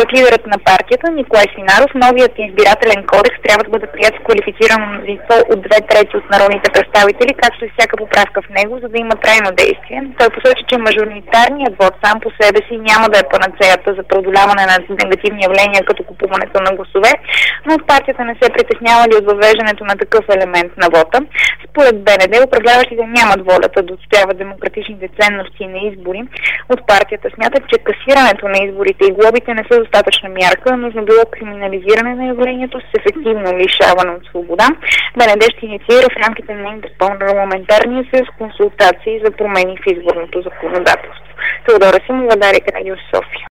Според лидерът на партията Николай Свинаров, новият избирателен кодекс трябва да бъде прият с квалифицирано мнозинство от 2/3 от народните представители, както и всяка поправка в него, за да има трайно действие. Той посочи, че мажоритарният вод сам по себе си няма да е панацеята за преодоляване на негативни явления, като купуването на гласове, но от партията не се притеснявали от въвеждането на такъв елемент на вота. Според БНД, управляващите нямат волята да отстояват демократичните ценности на избори. От партията смятат, че касирането на изборите и глобите не са достатъчна мярка, нужно било криминализиране на явлението с ефективно лишаване от свобода. БНД ще инициира в рамките на Интерпарламентарния съюз консултации за промени в изборното законодателство. Теодора Симова, Дарик Радио, София.